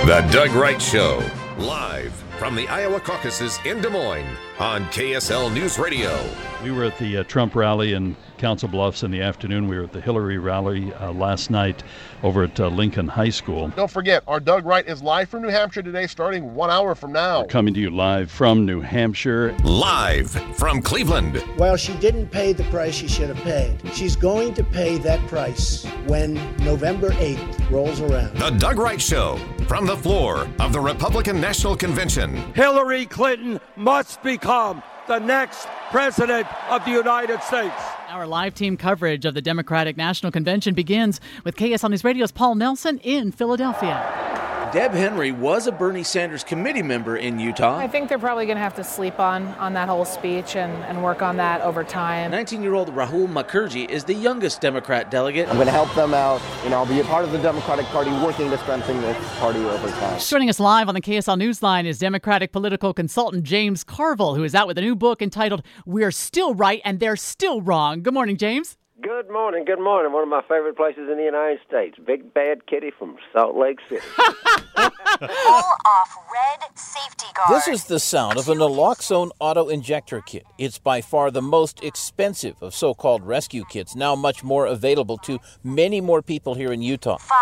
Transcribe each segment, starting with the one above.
The Doug Wright Show, live from the Iowa caucuses in Des Moines on KSL News Radio. We were at the Trump rally in Council Bluffs in the afternoon. We were at the Hillary rally last night over at Lincoln High School. Don't forget, our Doug Wright is live from New Hampshire today, starting 1 hour from now. We're coming to you live from New Hampshire. Live from Cleveland. Well, she didn't pay the price she should have paid. She's going to pay that price when November 8th rolls around. The Doug Wright Show, from the floor of the Republican National Convention. Hillary Clinton must become the next President of the United States. Our live team coverage of the Democratic National Convention begins with KSL News Radio's Paul Nelson in Philadelphia. Deb Henry was a Bernie Sanders committee member in Utah. I think they're probably going to have to sleep on that whole speech and work on that over time. 19-year-old Rahul Mukherjee is the youngest Democrat delegate. I'm going to help them out, and I'll be a part of the Democratic Party working to strengthen this party over time. Joining us live on the KSL Newsline is Democratic political consultant James Carville, who is out with a new book entitled We're Still Right and They're Still Wrong. Good morning, James. Good morning, good morning. One of my favorite places in the United States. Big Bad Kitty from Salt Lake City. Pull off red safety guard. This is the sound of a naloxone auto-injector kit. It's by far the most expensive of so-called rescue kits, now much more available to many more people here in Utah. 5,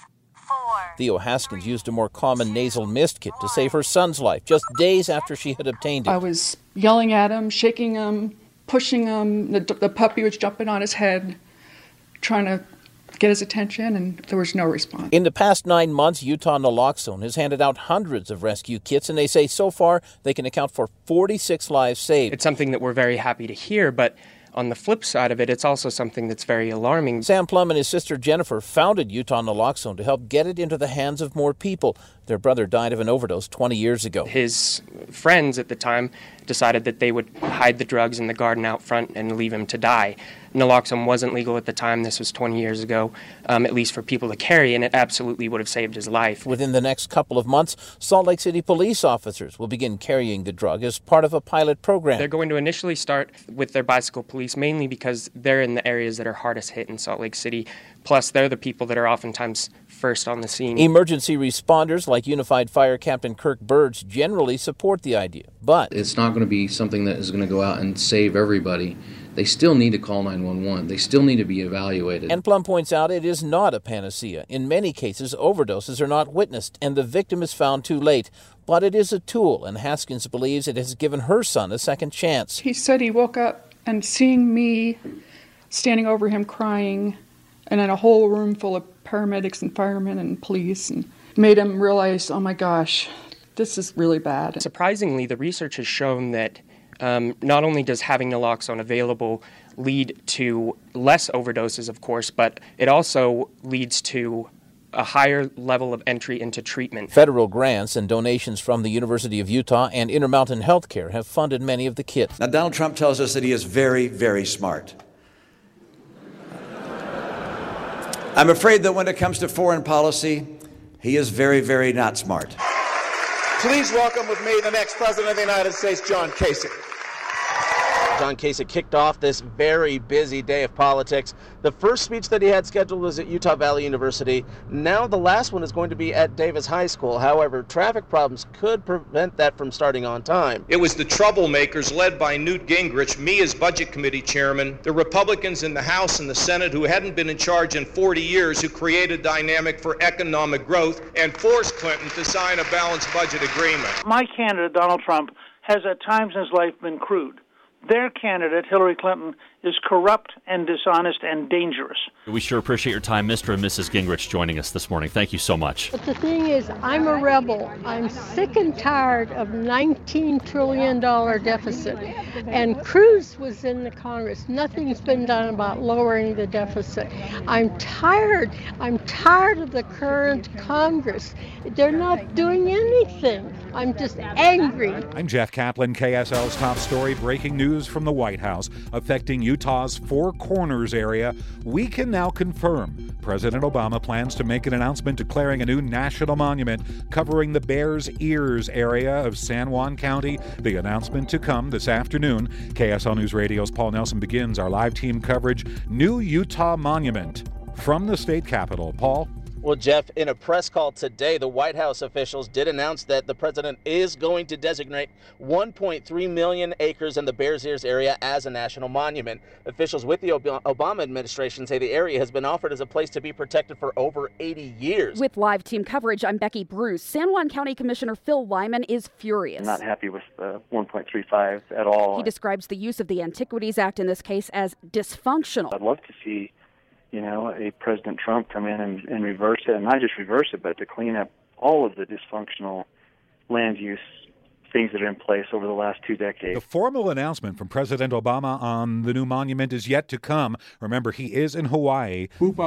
4. Theo Haskins used a more common nasal mist kit to save her son's life just days after she had obtained it. I was yelling at him, shaking him, pushing him. The puppy was jumping on his head, trying to get his attention, and there was no response. In the past 9 months, Utah Naloxone has handed out hundreds of rescue kits, and they say so far they can account for 46 lives saved. It's something that we're very happy to hear, but on the flip side of it, it's also something that's very alarming. Sam Plum and his sister Jennifer founded Utah Naloxone to help get it into the hands of more people. Their brother died of an overdose 20 years ago. His friends at the time decided that they would hide the drugs in the garden out front and leave him to die. Naloxone wasn't legal at the time. This was 20 years ago, at least for people to carry, and it absolutely would have saved his life. Within the next couple of months, Salt Lake City police officers will begin carrying the drug as part of a pilot program. They're going to initially start with their bicycle police, mainly because they're in the areas that are hardest hit in Salt Lake City. Plus, they're the people that are oftentimes first on the scene. Emergency responders like Unified Fire Captain Kirk Burge generally support the idea, but it's not going to be something that is going to go out and save everybody. They still need to call 911. They still need to be evaluated. And Plum points out it is not a panacea. In many cases, overdoses are not witnessed, and the victim is found too late. But it is a tool, and Haskins believes it has given her son a second chance. He said he woke up and seeing me standing over him crying, and in a whole room full of paramedics and firemen and police, and made him realize, oh my gosh, this is really bad. Surprisingly, the research has shown that not only does having naloxone available lead to less overdoses, of course, but it also leads to a higher level of entry into treatment. Federal grants and donations from the University of Utah and Intermountain Healthcare have funded many of the kits. Now, Donald Trump tells us that he is very, very smart. I'm afraid that when it comes to foreign policy, he is very, very not smart. Please welcome with me the next President of the United States, John Kasich. John Kasich kicked off this very busy day of politics. The first speech that he had scheduled was at Utah Valley University. Now the last one is going to be at Davis High School. However, traffic problems could prevent that from starting on time. It was the troublemakers led by Newt Gingrich, me as Budget Committee Chairman, the Republicans in the House and the Senate who hadn't been in charge in 40 years who created a dynamic for economic growth and forced Clinton to sign a balanced budget agreement. My candidate, Donald Trump, has at times in his life been crude. Their candidate, Hillary Clinton, is corrupt and dishonest and dangerous. We sure appreciate your time, Mr. and Mrs. Gingrich, joining us this morning. Thank you so much. But the thing is, I'm a rebel. I'm sick and tired of $19 trillion deficit. And Cruz was in the Congress. Nothing's been done about lowering the deficit. I'm tired. I'm tired of the current Congress. They're not doing anything. I'm just angry. I'm Jeff Kaplan, KSL's top story. Breaking news from the White House affecting Utah's Four Corners area. We can now confirm President Obama plans to make an announcement declaring a new national monument covering the Bears Ears area of San Juan County. The announcement to come this afternoon. KSL News Radio's Paul Nelson begins our live team coverage. New Utah Monument. From the state capitol, Paul. Well, Jeff, in a press call today, the White House officials did announce that the president is going to designate 1.3 million acres in the Bears Ears area as a national monument. Officials with the Obama administration say the area has been offered as a place to be protected for over 80 years. With live team coverage, I'm Becky Bruce. San Juan County Commissioner Phil Wyman is furious. I'm not happy with 1.35 at all. He describes the use of the Antiquities Act in this case as dysfunctional. I'd love to see a President Trump come in and reverse it, and not just reverse it, but to clean up all of the dysfunctional land use things that are in place over the last 2 decades. The formal announcement from President Obama on the new monument is yet to come. Remember, he is in Hawaii.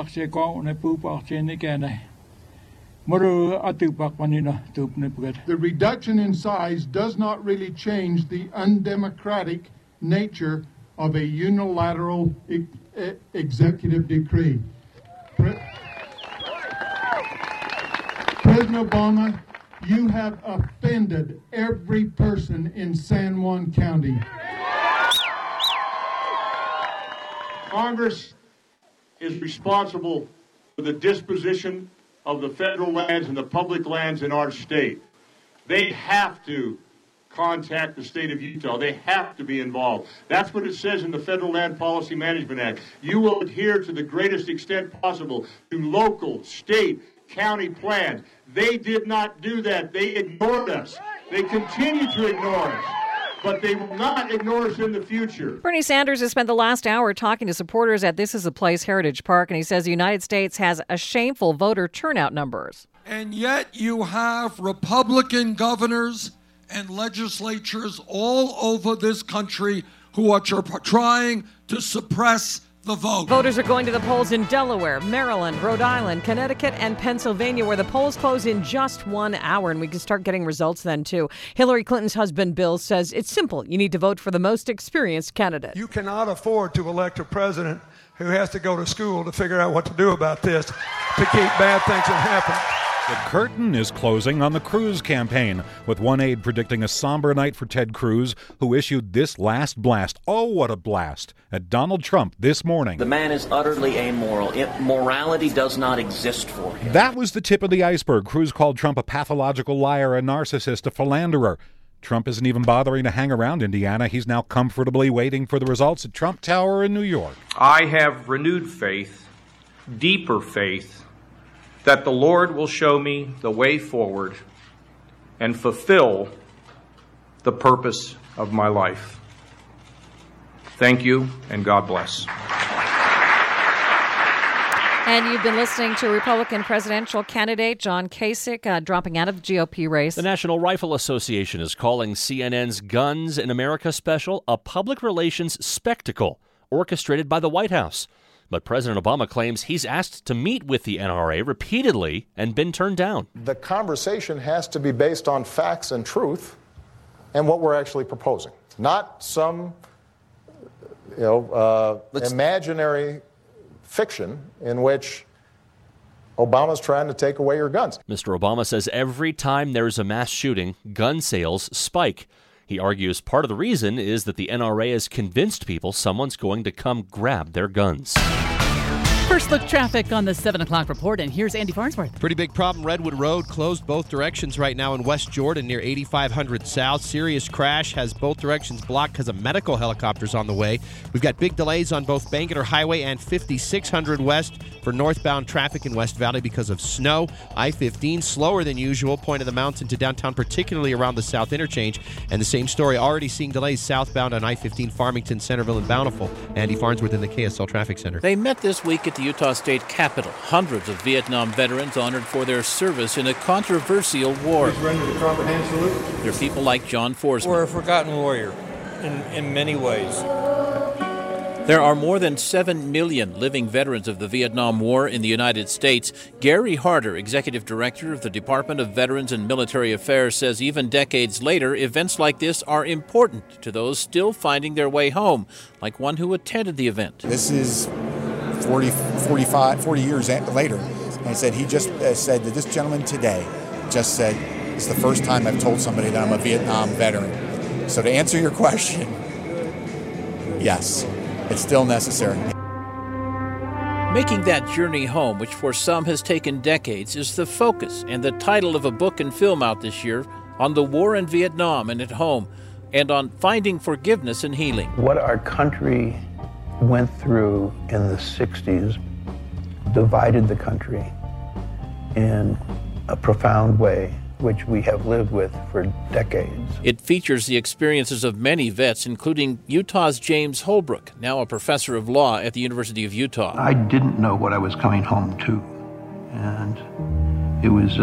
The reduction in size does not really change the undemocratic nature of a unilateral executive decree. President Obama, you have offended every person in San Juan County. Congress is responsible for the disposition of the federal lands and the public lands in our state. They have to contact the state of Utah. They have to be involved. That's what it says in the Federal Land Policy Management Act. You will adhere to the greatest extent possible to local, state, county plans. They did not do that. They ignored us. They continue to ignore us. But they will not ignore us in the future. Bernie Sanders has spent the last hour talking to supporters at This Is a Place Heritage Park, and he says the United States has a shameful voter turnout numbers. And yet you have Republican governors and legislatures all over this country who are trying to suppress the vote. Voters are going to the polls in Delaware, Maryland, Rhode Island, Connecticut, and Pennsylvania, where the polls close in just 1 hour, and we can start getting results then, too. Hillary Clinton's husband, Bill, says it's simple. You need to vote for the most experienced candidate. You cannot afford to elect a president who has to go to school to figure out what to do about this, to keep bad things from happening. The curtain is closing on the Cruz campaign, with one aide predicting a somber night for Ted Cruz, who issued this last blast. Oh, what a blast! At Donald Trump this morning. The man is utterly amoral. Morality does not exist for him. That was the tip of the iceberg. Cruz called Trump a pathological liar, a narcissist, a philanderer. Trump isn't even bothering to hang around Indiana. He's now comfortably waiting for the results at Trump Tower in New York. I have renewed faith, deeper faith, that the Lord will show me the way forward and fulfill the purpose of my life. Thank you, and God bless. And you've been listening to Republican presidential candidate John Kasich dropping out of the GOP race. The National Rifle Association is calling CNN's Guns in America special a public relations spectacle orchestrated by the White House. But President Obama claims he's asked to meet with the NRA repeatedly and been turned down. The conversation has to be based on facts and truth and what we're actually proposing, not some imaginary fiction in which Obama's trying to take away your guns. Mr. Obama says every time there's a mass shooting, gun sales spike. He argues part of the reason is that the NRA has convinced people someone's going to come grab their guns. First look traffic on the 7 o'clock report, and here's Andy Farnsworth. Pretty big problem. Redwood Road closed both directions right now in West Jordan near 8500 South. Serious crash has both directions blocked because of medical helicopters on the way. We've got big delays on both Bangerter Highway and 5600 West for northbound traffic in West Valley because of snow. I-15 slower than usual, Point of the Mountain to downtown, particularly around the South Interchange. And the same story, already seeing delays southbound on I-15 Farmington, Centerville, and Bountiful. Andy Farnsworth in the KSL Traffic Center. They met this week at the Utah State Capitol. Hundreds of Vietnam veterans honored for their service in a controversial war. They're people like John Forsman. We're a forgotten warrior in many ways. There are more than 7 million living veterans of the Vietnam War in the United States. Gary Harder, Executive Director of the Department of Veterans and Military Affairs, says even decades later, events like this are important to those still finding their way home, like one who attended the event. This is 40 years later, and he just said that this gentleman today just said, it's the first time I've told somebody that I'm a Vietnam veteran. So to answer your question, yes, it's still necessary. Making that journey home, which for some has taken decades, is the focus and the title of a book and film out this year on the war in Vietnam and at home, and on finding forgiveness and healing. What our country went through in the 60s divided the country in a profound way, which we have lived with for decades. It features the experiences of many vets, including Utah's James Holbrook, now a professor of law at the University of Utah. I didn't know what I was coming home to, and it was,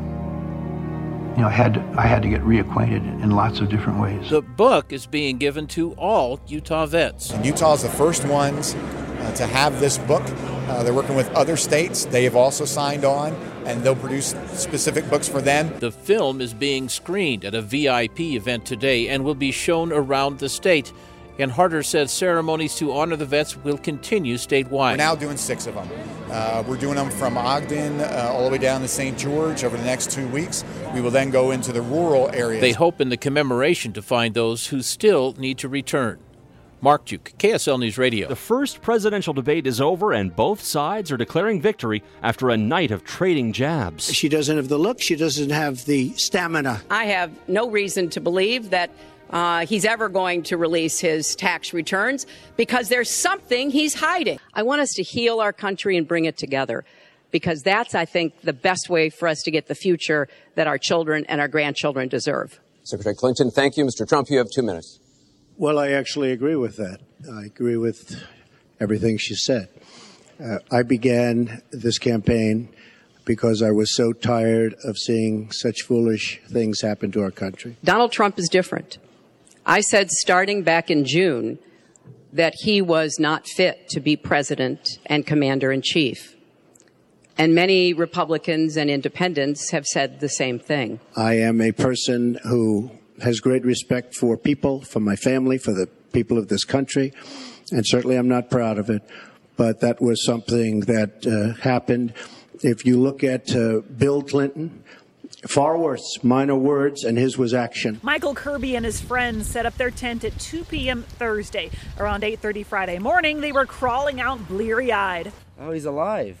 I had to get reacquainted in lots of different ways. The book is being given to all Utah vets. And Utah's the first ones to have this book. They're working with other states. They have also signed on, and they'll produce specific books for them. The film is being screened at a VIP event today and will be shown around the state. And Harder says ceremonies to honor the vets will continue statewide. We're now doing 6 of them. We're doing them from Ogden all the way down to St. George over the next 2 weeks. We will then go into the rural areas. They hope in the commemoration to find those who still need to return. Mark Duke, KSL News Radio. The first presidential debate is over, and both sides are declaring victory after a night of trading jabs. She doesn't have the look. She doesn't have the stamina. I have no reason to believe that he's ever going to release his tax returns because there's something he's hiding. I want us to heal our country and bring it together because that's, I think, the best way for us to get the future that our children and our grandchildren deserve. Secretary Clinton, thank you. Mr. Trump, you have 2 minutes. Well, I actually agree with that. I agree with everything she said. I began this campaign because I was so tired of seeing such foolish things happen to our country. Donald Trump is different. I said starting back in June that he was not fit to be president and commander-in-chief. And many Republicans and independents have said the same thing. I am a person who has great respect for people, for my family, for the people of this country, and certainly I'm not proud of it, but that was something that happened. If you look at Bill Clinton, far worse, minor words, and his was action. Michael Kirby and his friends set up their tent at 2 p.m. Thursday. Around 8:30 Friday morning, they were crawling out bleary-eyed. Oh, he's alive.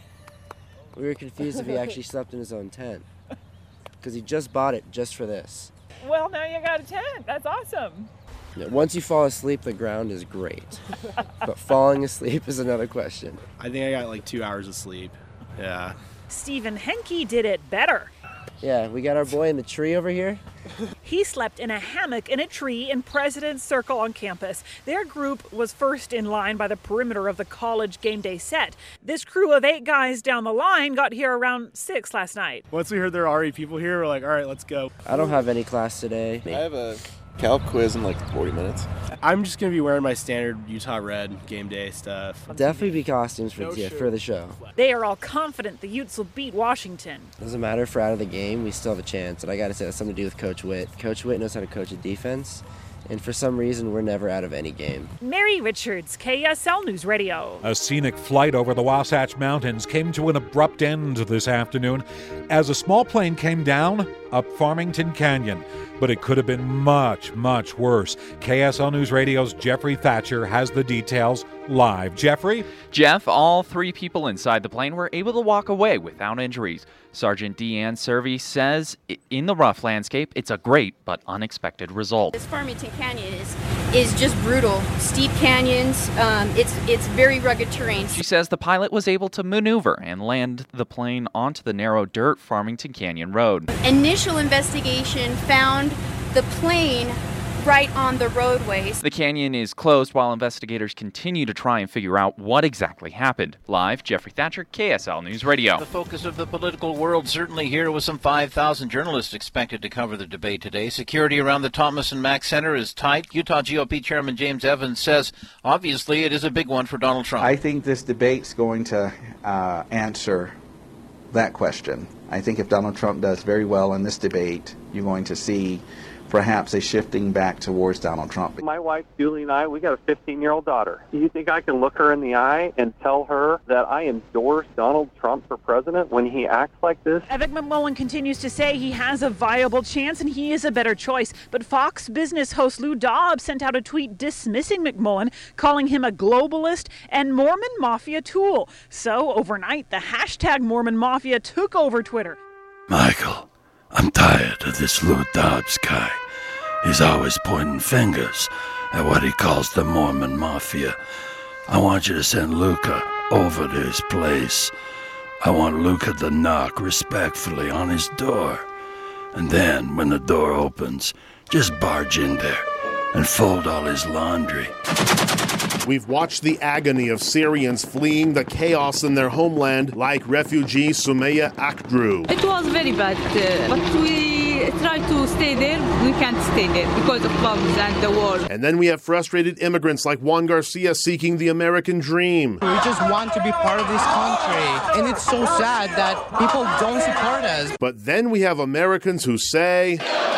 We were confused if he actually slept in his own tent, because he just bought it just for this. Well, now you got a tent. That's awesome. Yeah, once you fall asleep, the ground is great. But falling asleep is another question. I think I got like 2 hours of sleep. Yeah. Stephen Henke did it better. Yeah, we got our boy in the tree over here. He slept in a hammock in a tree in President's Circle on campus. Their group was first in line by the perimeter of the college game day set. This crew of 8 guys down the line got here around 6 last night. Once we heard there are already people here, we're like, all right, let's go. I don't have any class today. I have a calc quiz in like 40 minutes. I'm just going to be wearing my standard Utah Red game day stuff. Definitely be costumes for the show. They are all confident the Utes will beat Washington. Doesn't matter if we're out of the game, we still have a chance. And I got to say, that's something to do with Coach Witt. Coach Witt knows how to coach a defense. And for some reason, we're never out of any game. Mary Richards, KSL News Radio. A scenic flight over the Wasatch Mountains came to an abrupt end this afternoon as a small plane came down up Farmington Canyon. But it could have been much, much worse. KSL News Radio's Jeffrey Thatcher has the details live. Jeffrey? Jeff, all 3 people inside the plane were able to walk away without injuries. Sergeant Deanne Servey says in the rough landscape, it's a great but unexpected result. This Farmington Canyon is just brutal. Steep canyons, it's very rugged terrain. She says the pilot was able to maneuver and land the plane onto the narrow dirt Farmington Canyon Road. Initial investigation found the plane right on the roadways. The canyon is closed while investigators continue to try and figure out what exactly happened. Live, Jeffrey Thatcher, KSL News Radio. The focus of the political world certainly here with some 5,000 journalists expected to cover the debate today. Security around the Thomas and Mack Center is tight. Utah GOP Chairman James Evans says, obviously, it is a big one for Donald Trump. I think this debate's going to answer that question. I think if Donald Trump does very well in this debate, you're going to see perhaps a shifting back towards Donald Trump. My wife, Julie, and I, we got a 15-year-old daughter. Do you think I can look her in the eye and tell her that I endorse Donald Trump for president when he acts like this? Vivek McMullen continues to say he has a viable chance and he is a better choice. But Fox Business host Lou Dobbs sent out a tweet dismissing McMullen, calling him a globalist and Mormon Mafia tool. So overnight, the hashtag Mormon Mafia took over Twitter. Michael, I'm tired of this Lou Dobbs guy. He's always pointing fingers at what he calls the Mormon Mafia. I want you to send Luca over to his place. I want Luca to knock respectfully on his door. And then, when the door opens, just barge in there and fold all his laundry. We've watched the agony of Syrians fleeing the chaos in their homeland, like refugee Sumaya Akdru. It was very bad, but we tried to stay there. We can't stay there because of bombs and the war. And then we have frustrated immigrants like Juan Garcia seeking the American dream. We just want to be part of this country, and it's so sad that people don't support us. But then we have Americans who say,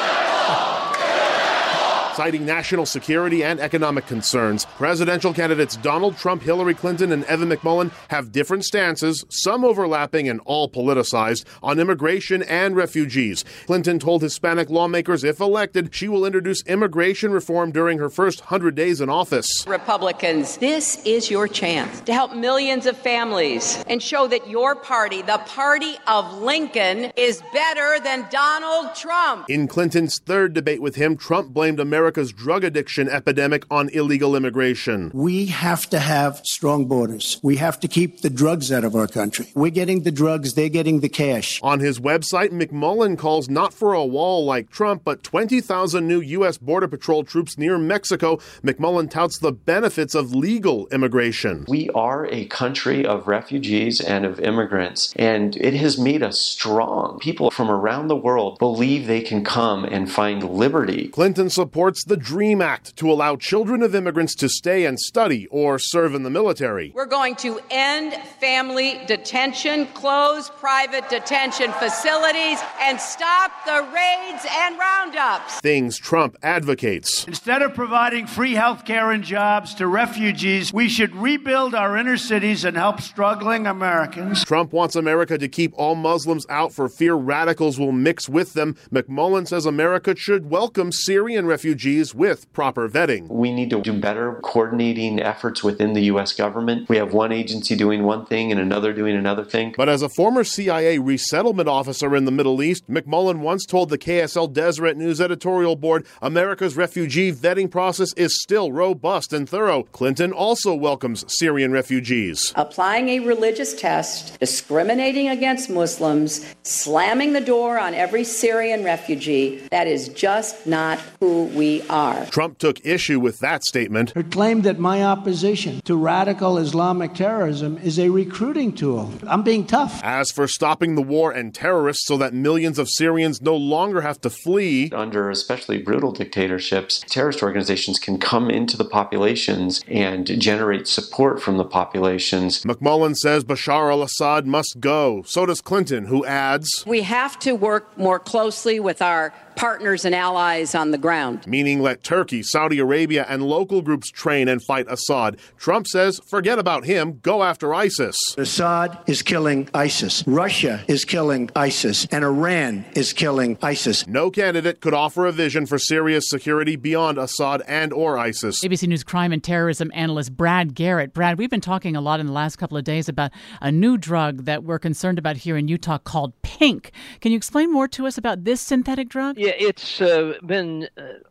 citing national security and economic concerns, presidential candidates Donald Trump, Hillary Clinton, and Evan McMullen have different stances, some overlapping and all politicized, on immigration and refugees. Clinton told Hispanic lawmakers if elected, she will introduce immigration reform during her first 100 days in office. Republicans, this is your chance to help millions of families and show that your party, the party of Lincoln, is better than Donald Trump. In Clinton's third debate with him, Trump blamed America's drug addiction epidemic on illegal immigration. We have to have strong borders. We have to keep the drugs out of our country. We're getting the drugs, they're getting the cash. On his website, McMullen calls not for a wall like Trump, but 20,000 new U.S. Border Patrol troops near Mexico. McMullen touts the benefits of legal immigration. We are a country of refugees and of immigrants, and it has made us strong. People from around the world believe they can come and find liberty. Clinton supports the DREAM Act to allow children of immigrants to stay and study or serve in the military. We're going to end family detention, close private detention facilities, and stop the raids and roundups. Things Trump advocates. Instead of providing free health care and jobs to refugees, we should rebuild our inner cities and help struggling Americans. Trump wants America to keep all Muslims out for fear radicals will mix with them. McMullen says America should welcome Syrian refugees with proper vetting. We need to do better coordinating efforts within the U.S. government. We have one agency doing one thing and another doing another thing. But as a former CIA resettlement officer in the Middle East, McMullen once told the KSL Deseret News editorial board America's refugee vetting process is still robust and thorough. Clinton also welcomes Syrian refugees. Applying a religious test, discriminating against Muslims, slamming the door on every Syrian refugee, that is just not who we are. Trump took issue with that statement. Her claim that my opposition to radical Islamic terrorism is a recruiting tool. I'm being tough. As for stopping the war and terrorists so that millions of Syrians no longer have to flee. Under especially brutal dictatorships, terrorist organizations can come into the populations and generate support from the populations. McMullen says Bashar al-Assad must go. So does Clinton, who adds, we have to work more closely with our partners and allies on the ground. Meaning let Turkey, Saudi Arabia, and local groups train and fight Assad. Trump says, forget about him, go after ISIS. Assad is killing ISIS. Russia is killing ISIS. And Iran is killing ISIS. No candidate could offer a vision for Syria's security beyond Assad and or ISIS. ABC News crime and terrorism analyst Brad Garrett. Brad, we've been talking a lot in the last couple of days about a new drug that we're concerned about here in Utah called Pink. Can you explain more to us about this synthetic drug? Yeah, it's been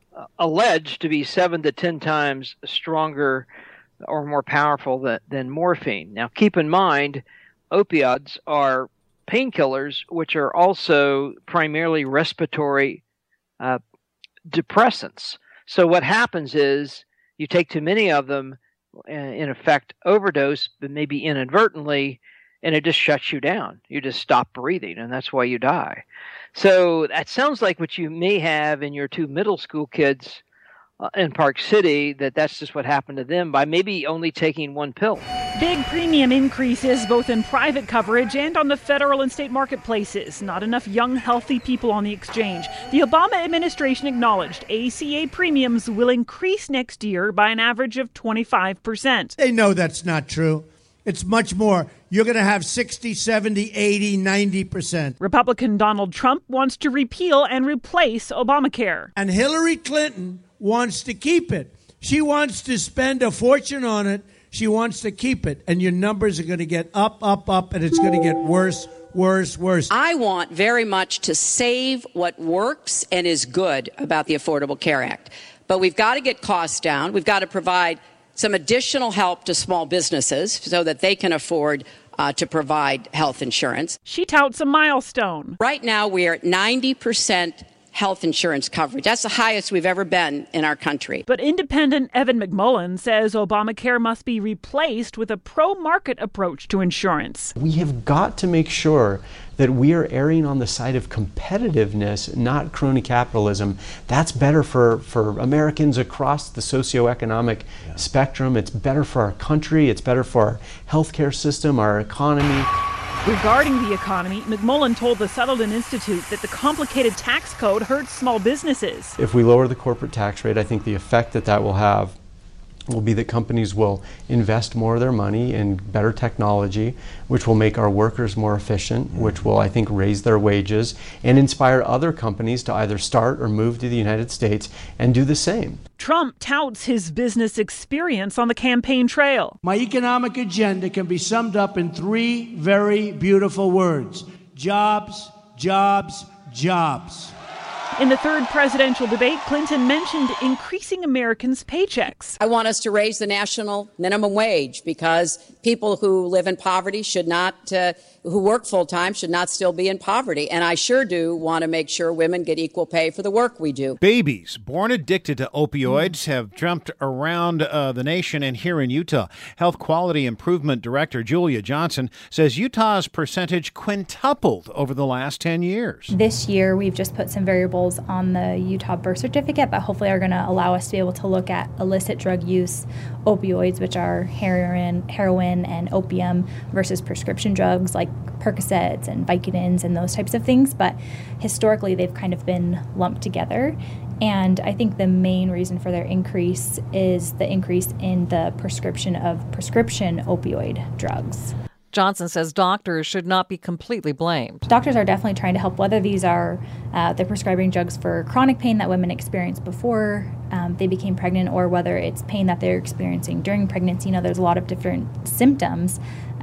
alleged to be 7 to 10 times stronger or more powerful than morphine. Now, keep in mind, opioids are painkillers, which are also primarily respiratory depressants. So what happens is you take too many of them, in effect, overdose, but maybe inadvertently, and it just shuts you down. You just stop breathing, and that's why you die. So that sounds like what you may have in your 2 middle school kids in Park City, that's just what happened to them by maybe only taking 1 pill. Big premium increases both in private coverage and on the federal and state marketplaces. Not enough young, healthy people on the exchange. The Obama administration acknowledged ACA premiums will increase next year by an average of 25%. They know that's not true. It's much more. You're going to have 60, 70, 80, 90%. Republican Donald Trump wants to repeal and replace Obamacare. And Hillary Clinton wants to keep it. She wants to spend a fortune on it. She wants to keep it, and your numbers are going to get up, and it's going to get worse, worse. I want very much to save what works and is good about the Affordable Care Act. But we've got to get costs down. We've got to provide some additional help to small businesses so that they can afford to provide health insurance. She touts a milestone. Right now, we are at 90% health insurance coverage. That's the highest we've ever been in our country. But independent Evan McMullin says Obamacare must be replaced with a pro-market approach to insurance. We have got to make sure that we are erring on the side of competitiveness, not crony capitalism. That's better for Americans across the socioeconomic spectrum. It's better for our country. It's better for our healthcare system, our economy. Regarding the economy, McMullin told the Sutherland Institute that the complicated tax code hurts small businesses. If we lower the corporate tax rate, I think the effect that will have will be that companies will invest more of their money in better technology, which will make our workers more efficient, which will, I think, raise their wages and inspire other companies to either start or move to the United States and do the same. Trump touts his business experience on the campaign trail. My economic agenda can be summed up in 3 very beautiful words: jobs, jobs, jobs. In the third presidential debate, Clinton mentioned increasing Americans' paychecks. I want us to raise the national minimum wage because people who live in poverty should not, who work full time should not still be in poverty. And I sure do want to make sure women get equal pay for the work we do. Babies born addicted to opioids have jumped around the nation and here in Utah. Health Quality Improvement Director Julia Johnson says Utah's percentage quintupled over the last 10 years. This year, we've just put some variables on the Utah birth certificate that hopefully are going to allow us to be able to look at illicit drug use, opioids, which are heroin and opium, versus prescription drugs like Percocets and Vicodins and those types of things. But historically, they've kind of been lumped together. And I think the main reason for their increase is the increase in the prescription of prescription opioid drugs. Johnson says doctors should not be completely blamed. Doctors are definitely trying to help, whether these are they're prescribing drugs for chronic pain that women experienced before they became pregnant, or whether it's pain that they're experiencing during pregnancy. There's a lot of different symptoms.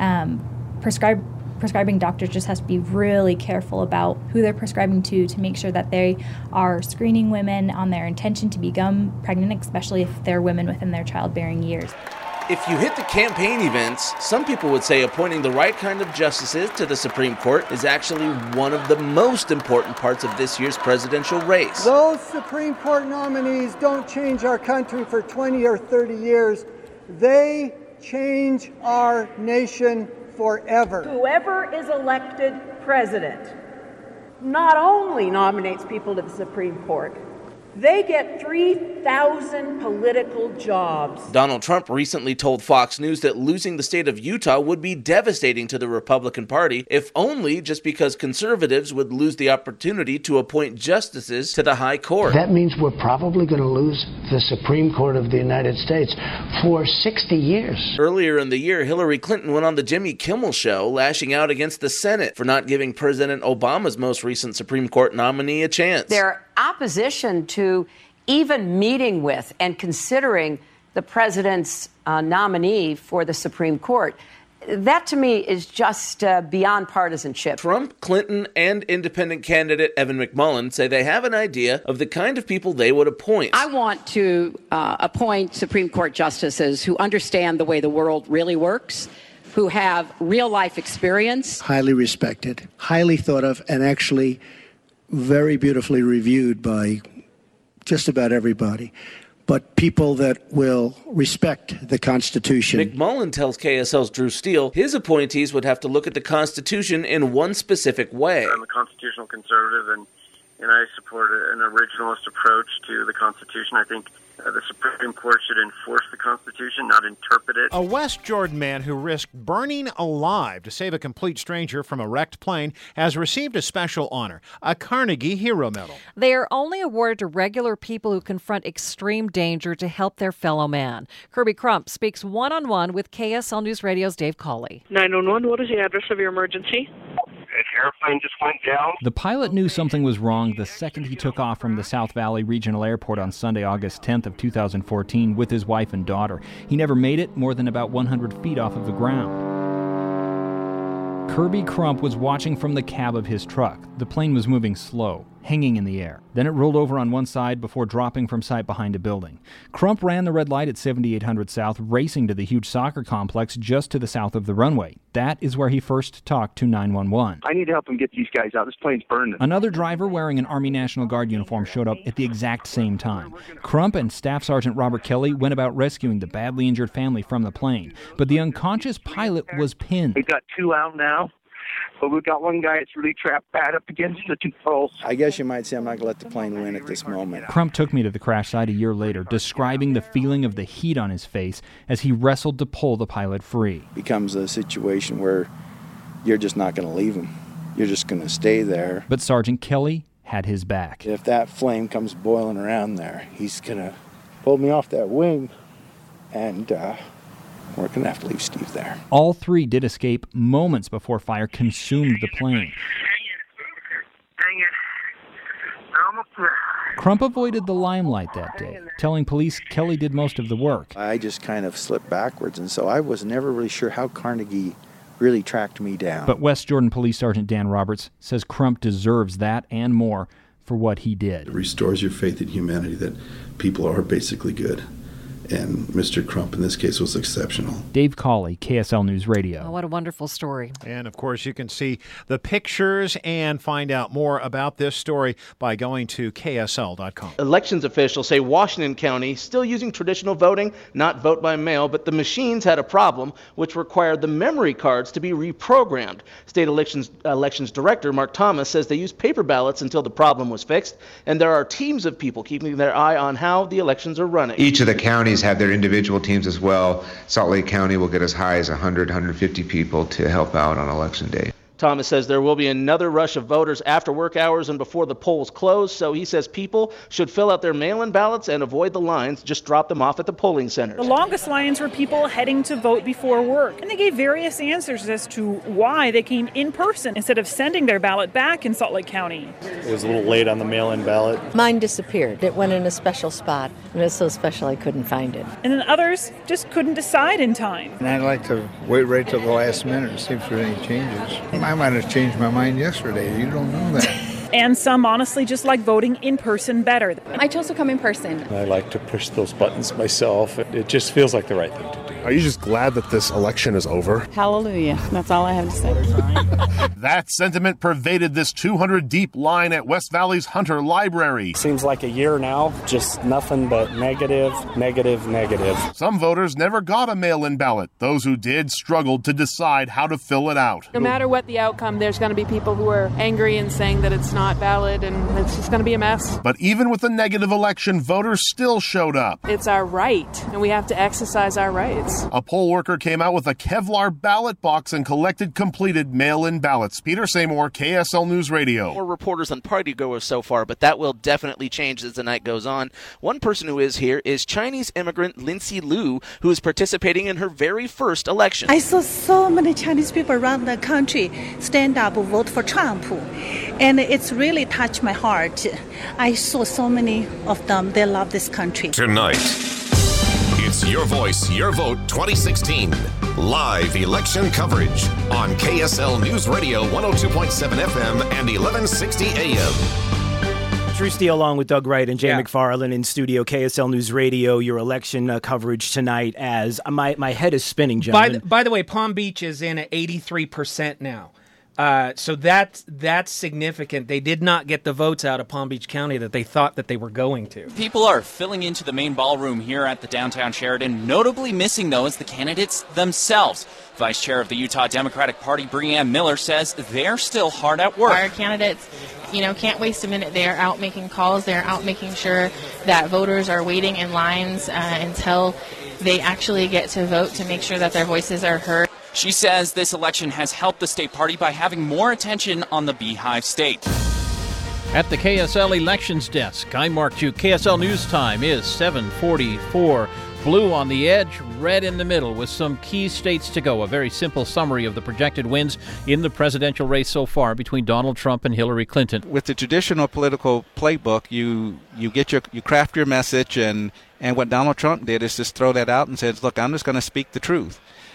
Prescribing doctors just has to be really careful about who they're prescribing to make sure that they are screening women on their intention to become pregnant, especially if they're women within their childbearing years. If you hit the campaign events, some people would say appointing the right kind of justices to the Supreme Court is actually one of the most important parts of this year's presidential race. Those Supreme Court nominees don't change our country for 20 or 30 years. They change our nation forever. Whoever is elected president not only nominates people to the Supreme Court, they get 3,000 political jobs. Donald Trump recently told Fox News that losing the state of Utah would be devastating to the Republican Party, if only just because conservatives would lose the opportunity to appoint justices to the high court. That means we're probably going to lose the Supreme Court of the United States for 60 years. Earlier in the year, Hillary Clinton went on the Jimmy Kimmel Show, lashing out against the Senate for not giving President Obama's most recent Supreme Court nominee a chance. Their opposition to even meeting with and considering the president's nominee for the Supreme Court. That, to me, is just beyond partisanship. Trump, Clinton, and independent candidate Evan McMullin say they have an idea of the kind of people they would appoint. I want to appoint Supreme Court justices who understand the way the world really works, who have real-life experience. Highly respected, highly thought of, and actually very beautifully reviewed by just about everybody, but people that will respect the Constitution. McMullin tells KSL's Drew Steele his appointees would have to look at the Constitution in one specific way. I'm a constitutional conservative, and I support an originalist approach to the Constitution. I think The Supreme Court should enforce the Constitution, not interpret it. A West Jordan man who risked burning alive to save a complete stranger from a wrecked plane has received a special honor, a Carnegie Hero Medal. They are only awarded to regular people who confront extreme danger to help their fellow man. Kirby Crump speaks one-on-one with KSL News Radio's Dave Cawley. 911, what is the address of your emergency? An airplane just went down. The pilot knew something was wrong the second he took off from the South Valley Regional Airport on Sunday, August 10th of 2014 with his wife and daughter. He never made it more than about 100 feet off of the ground. Kirby Crump was watching from the cab of his truck. The plane was moving slow, hanging in the air. Then it rolled over on one side before dropping from sight behind a building. Crump ran the red light at 7800 South, racing to the huge soccer complex just to the south of the runway. That is where he first talked to 911. I need to help them get these guys out. This plane's burning. Another driver wearing an Army National Guard uniform showed up at the exact same time. Crump and Staff Sergeant Robert Kelly went about rescuing the badly injured family from the plane, but the unconscious pilot was pinned. We've got 2 out now, but we've got one guy that's really trapped bad up against the 2 poles. I guess you might say I'm not going to let the plane win at this moment. Crump took me to the crash site a year later, describing the feeling of the heat on his face as he wrestled to pull the pilot free. It becomes a situation where you're just not going to leave him. You're just going to stay there. But Sergeant Kelly had his back. If that flame comes boiling around there, he's going to pull me off that wing, and we're going to have to leave Steve there. All 3 did escape moments before fire consumed the plane. Crump avoided the limelight that day, telling police Kelly did most of the work. I just kind of slipped backwards, and so I was never really sure how Carnegie really tracked me down. But West Jordan Police Sergeant Dan Roberts says Crump deserves that and more for what he did. It restores your faith in humanity that people are basically good. And Mr. Crump, in this case, was exceptional. Dave Cawley, KSL News Radio. Oh, what a wonderful story. And, of course, you can see the pictures and find out more about this story by going to KSL.com. Elections officials say Washington County still using traditional voting, not vote by mail, but the machines had a problem which required the memory cards to be reprogrammed. State elections director Mark Thomas says they used paper ballots until the problem was fixed, and there are teams of people keeping their eye on how the elections are running. Each of the counties have their individual teams as well. Salt Lake County will get as high as 100, 150 people to help out on Election Day. Thomas says there will be another rush of voters after work hours and before the polls close, so he says people should fill out their mail-in ballots and avoid the lines, just drop them off at the polling centers. The longest lines were people heading to vote before work, and they gave various answers as to why they came in person instead of sending their ballot back in Salt Lake County. It was a little late on the mail-in ballot. Mine disappeared. It went in a special spot, and it was so special I couldn't find it. And then others just couldn't decide in time. And I'd like to wait right till the last minute to see if there's any changes. I might have changed my mind yesterday. You don't know that. And some honestly just like voting in person better. I chose to come in person. I like to push those buttons myself. It just feels like the right thing to do. Are you just glad that this election is over? Hallelujah. That's all I have to say. That sentiment pervaded this 200-deep line at West Valley's Hunter Library. Seems like a year now, just nothing but negative, negative, negative. Some voters never got a mail-in ballot. Those who did struggled to decide how to fill it out. No matter what the outcome, there's going to be people who are angry and saying that it's not valid, and it's just going to be a mess. But even with a negative election, voters still showed up. It's our right, and we have to exercise our rights. A poll worker came out with a Kevlar ballot box and collected completed mail-in ballots. Peter Seymour, KSL News Radio. More reporters than partygoers so far, but that will definitely change as the night goes on. One person who is here is Chinese immigrant Lindsay Liu, who is participating in her very first election. I saw so many Chinese people around the country stand up and vote for Trump, and it's really touched my heart. I saw so many of them. They love this country. Tonight, it's Your Voice, Your Vote 2016. Live election coverage on KSL News Radio 102.7 FM and 1160 AM. Drew Steele along with Doug Wright and Jay McFarland in studio, KSL News Radio, your election coverage tonight as my head is spinning, gentlemen. By the way, Palm Beach is in at 83% now. So that's significant. They did not get the votes out of Palm Beach County that they thought that they were going to. People are filling into the main ballroom here at the downtown Sheraton. Notably missing, though, is the candidates themselves. Vice Chair of the Utah Democratic Party, Breanne Miller, says they're still hard at work. Our candidates, can't waste a minute. They're out making calls. They're out making sure that voters are waiting in lines until they actually get to vote to make sure that their voices are heard. She says this election has helped the state party by having more attention on the Beehive State. At the KSL Elections Desk, I'm Mark Duke. KSL News Time is 7:44. Blue on the edge, red in the middle, with some key states to go. A very simple summary of the projected wins in the presidential race so far between Donald Trump and Hillary Clinton. With the traditional political playbook, you craft your message, and what Donald Trump did is just throw that out and says, look, I'm just going to speak the truth.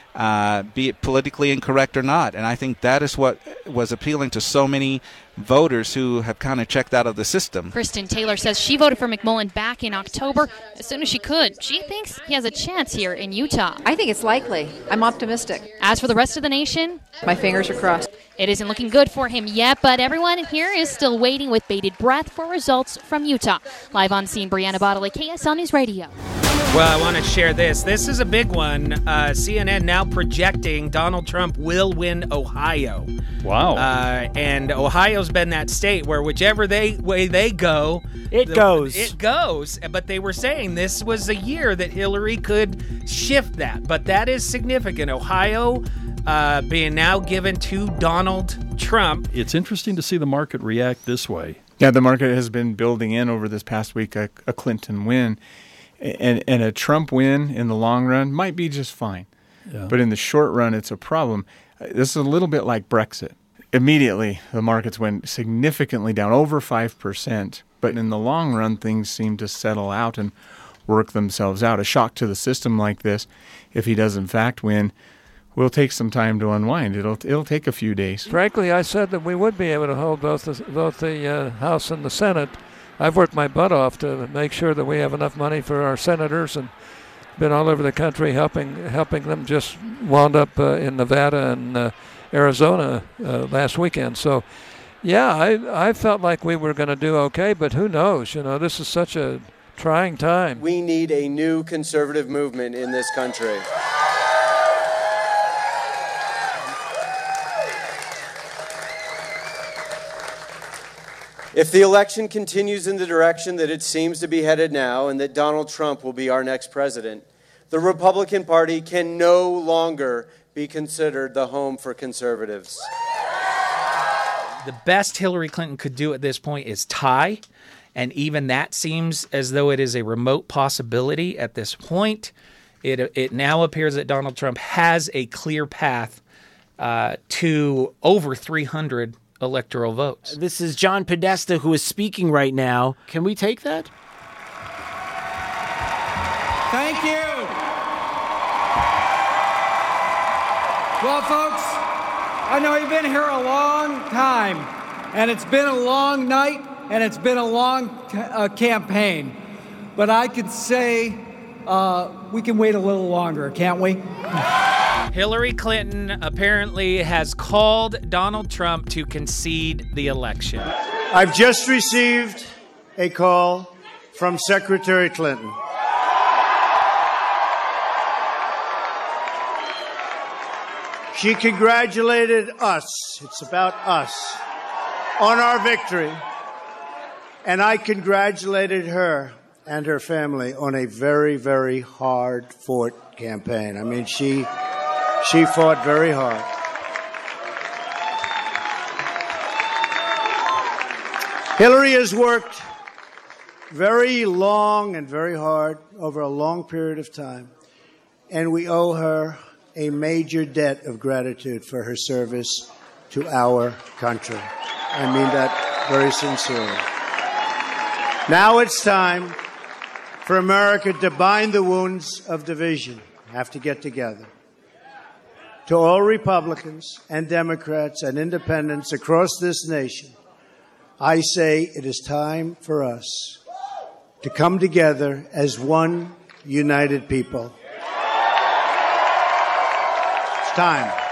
Be it politically incorrect or not. And I think that is what was appealing to so many voters who have kind of checked out of the system. Kristen Taylor says she voted for McMullen back in October as soon as she could. She thinks he has a chance here in Utah. I think it's likely. I'm optimistic. As for the rest of the nation, my fingers are crossed. It isn't looking good for him yet, but everyone here is still waiting with bated breath for results from Utah. Live on scene, Brianna Bodley, KSL News Radio. Well, I want to share this. This is a big one. CNN now projecting Donald Trump will win Ohio. Wow. And Ohio's been that state where whichever way they go, it goes. It goes. But they were saying this was a year that Hillary could shift that. But that is significant. Ohio being now given to Donald Trump. It's interesting to see the market react this way. Yeah, the market has been building in over this past week a Clinton win. And a Trump win in the long run might be just fine. Yeah. But in the short run, it's a problem. This is a little bit like Brexit. Immediately, the markets went significantly down, over 5%. But in the long run, things seem to settle out and work themselves out. A shock to the system like this, if he does in fact win, will take some time to unwind. It'll take a few days. Frankly, I said that we would be able to hold both the House and the Senate. I've worked my butt off to make sure that we have enough money for our senators, and been all over the country helping them. Just wound up in Nevada and Arizona last weekend. So, yeah, I felt like we were going to do okay, but who knows? This is such a trying time. We need a new conservative movement in this country. If the election continues in the direction that it seems to be headed now, and that Donald Trump will be our next president, the Republican Party can no longer be considered the home for conservatives. The best Hillary Clinton could do at this point is tie, and even that seems as though it is a remote possibility at this point. It now appears that Donald Trump has a clear path to over 300 electoral votes. This is John Podesta who is speaking right now. Can we take that? Thank you. Well, folks, I know you've been here a long time, and it's been a long night, and it's been a long campaign. But I could say we can wait a little longer, can't we? Hillary Clinton apparently has called Donald Trump to concede the election. I've just received a call from Secretary Clinton. She congratulated us, it's about us, on our victory. And I congratulated her and her family on a very, very hard-fought campaign. I mean, she fought very hard. Hillary has worked very long and very hard over a long period of time, and we owe her a major debt of gratitude for her service to our country. I mean that very sincerely. Now it's time for America to bind the wounds of division. Have to get together. To all Republicans and Democrats and independents across this nation, I say it is time for us to come together as one united people. It's time.